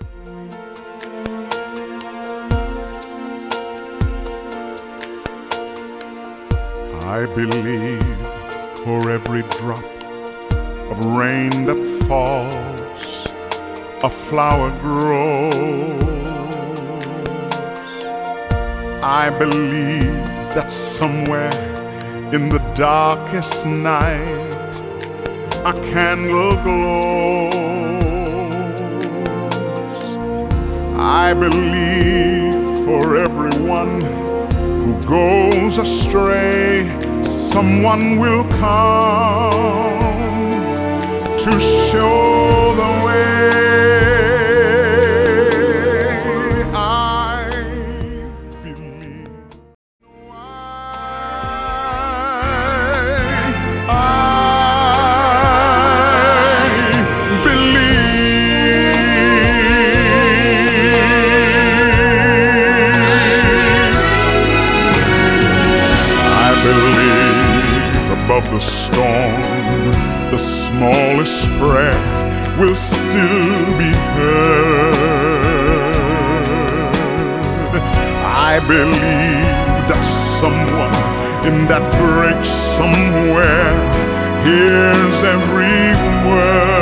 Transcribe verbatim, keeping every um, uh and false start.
I believe for every drop of rain that falls, a flower grows. I believe that somewhere in the darkest night a candle glows. I believe for everyone who goes astray, someone will come to show the way. I believe. I, I believe above the storm, the smallest prayer will still be heard. I believe that someone in that break somewhere hears every word.